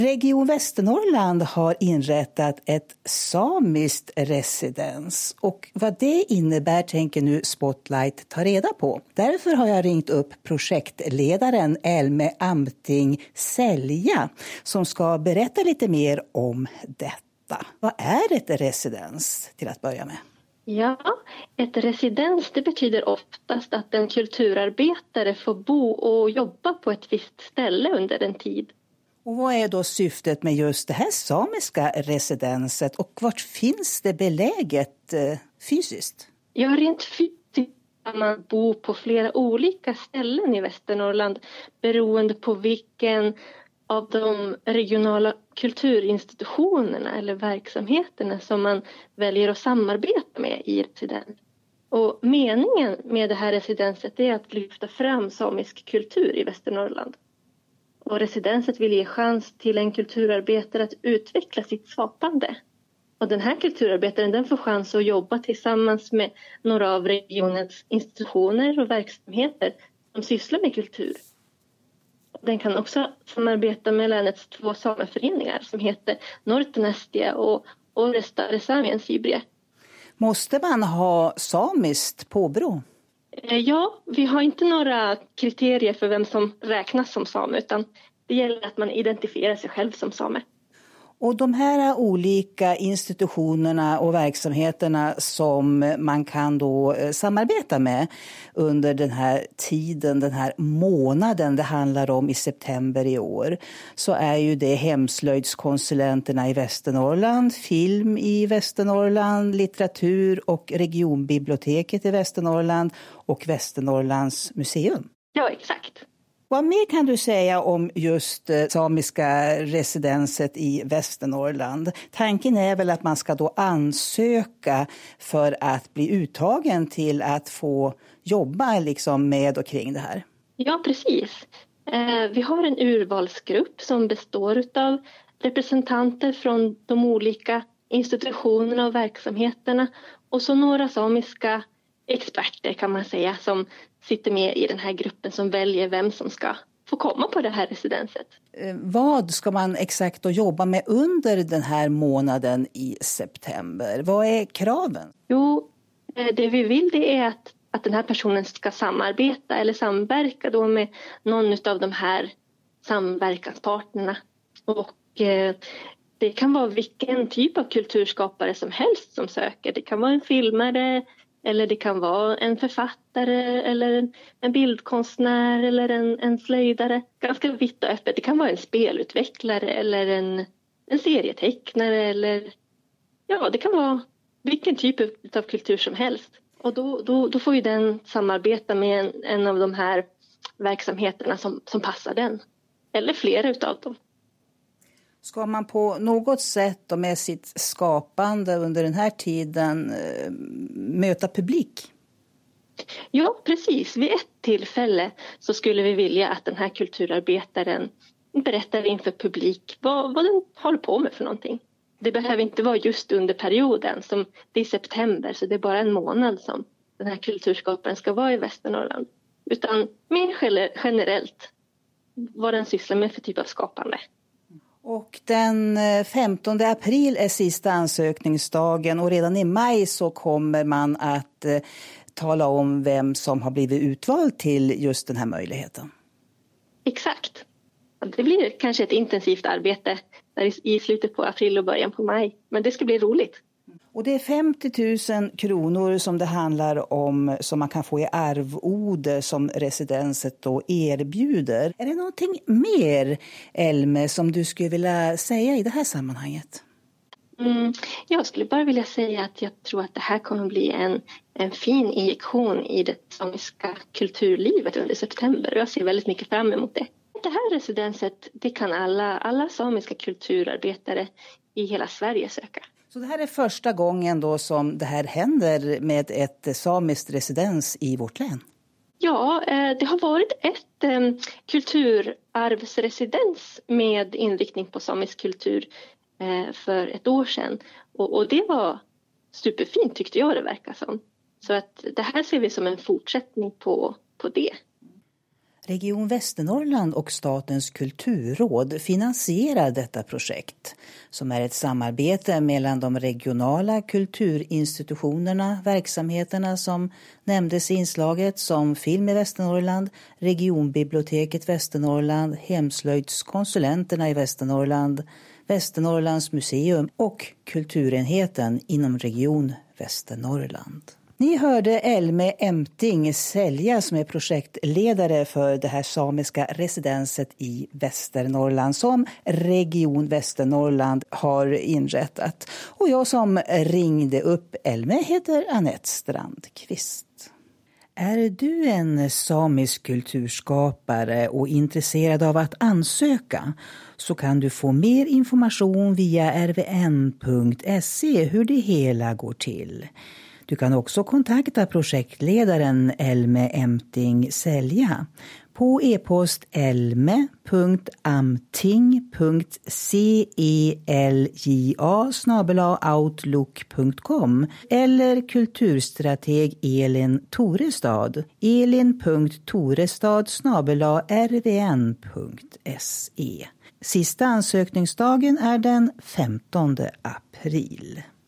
Region Västernorrland har inrättat ett samiskt residens och vad det innebär tänker nu Spotlight ta reda på. Därför har jag ringt upp projektledaren Elme Amting Sälja som ska berätta lite mer om detta. Vad är ett residens till att börja med? Ja, ett residens det betyder oftast att en kulturarbetare får bo och jobba på ett visst ställe under en tid. Och vad är då syftet med just det här samiska residenset och vart finns det beläget fysiskt? Ja, rent fysiskt kan man bo på flera olika ställen i Västernorrland beroende på vilken av de regionala kulturinstitutionerna eller verksamheterna som man väljer att samarbeta med i residens. Och meningen med det här residenset är att lyfta fram samisk kultur i Västernorrland. Och residenset vill ge chans till en kulturarbetare att utveckla sitt skapande. Och den här kulturarbetaren den får chans att jobba tillsammans med några av regionens institutioner och verksamheter som sysslar med kultur. Den kan också samarbeta med länets 2 sameföreningar som heter Nortenästia och Oresta Resamien Sibrie. Måste man ha samiskt påbrå? Ja, vi har inte några kriterier för vem som räknas som same utan det gäller att man identifierar sig själv som same. Och de här olika institutionerna och verksamheterna som man kan då samarbeta med under den här tiden, den här månaden det handlar om i september i år, så är ju det hemslöjdskonsulenterna i Västernorrland, film i Västernorrland, litteratur och regionbiblioteket i Västernorrland och Västernorrlands museum. Ja, exakt. Vad mer kan du säga om just samiska residenset i Västernorrland? Tanken är väl att man ska då ansöka för att bli uttagen till att få jobba liksom med och kring det här. Ja, precis. Vi har en urvalsgrupp som består av representanter från de olika institutionerna och verksamheterna och så några samiska experter kan man säga som sitter med i den här gruppen som väljer vem som ska få komma på det här residenset. Vad ska man exakt då jobba med under den här månaden i september? Vad är kraven? Jo, det vi vill det är att den här personen ska samarbeta eller samverka då med någon av de här samverkanspartnerna. Och det kan vara vilken typ av kulturskapare som helst som söker. Det kan vara en filmare eller det kan vara en författare eller en bildkonstnär eller en slöjdare. Ganska vitt och öppet. Det kan vara en spelutvecklare eller en serietecknare eller ja, det kan vara vilken typ av kultur som helst. Och då får ju den samarbeta med en av de här verksamheterna som passar den. Eller flera utav dem. Ska man på något sätt och med sitt skapande under den här tiden möta publik? Ja, precis. Vid ett tillfälle så skulle vi vilja att den här kulturarbetaren berättar inför publik vad den håller på med för någonting. Det behöver inte vara just under perioden, som det är september så det är bara en månad som den här kulturskaparen ska vara i Västernorrland. Utan mer generellt vad den sysslar med för typ av skapande. Och den 15 april är sista ansökningsdagen och redan i maj så kommer man att tala om vem som har blivit utvald till just den här möjligheten. Exakt. Det blir kanske ett intensivt arbete där i slutet på april och början på maj. Men det ska bli roligt. Och det är 50 000 kronor som det handlar om som man kan få i arvode som residenset då erbjuder. Är det någonting mer, Elme, som du skulle vilja säga i det här sammanhanget? Jag skulle bara vilja säga att jag tror att det här kommer bli en fin injektion i det samiska kulturlivet under september. Jag ser väldigt mycket fram emot det. Det här residenset, det kan alla samiska kulturarbetare i hela Sverige söka. Så det här är första gången då som det här händer med ett samiskt residens i vårt län? Ja, det har varit ett kulturarvsresidens med inriktning på samisk kultur för ett år sedan. Och det var superfint tyckte jag det verkar som. Så att det här ser vi som en fortsättning på det. Region Västernorrland och Statens kulturråd finansierar detta projekt som är ett samarbete mellan de regionala kulturinstitutionerna, verksamheterna som nämndes i inslaget som Film i Västernorrland, Regionbiblioteket Västernorrland, Hemslöjdskonsulenterna i Västernorrland, Västernorrlands museum och kulturenheten inom Region Västernorrland. Ni hörde Elme Emting Sälja som är projektledare för det här samiska residenset i Västernorrland som Region Västernorrland har inrättat. Och jag som ringde upp Elme heter Anette Strandqvist. Är du en samisk kulturskapare och intresserad av att ansöka så kan du få mer information via rvn.se hur det hela går till. Du kan också kontakta projektledaren Elme Emting Sälja på e-post elme.amting.celja@outlook.com eller kulturstrateg Elin Torestad elin.torestad@rvn.se. Sista ansökningsdagen är den 15 april.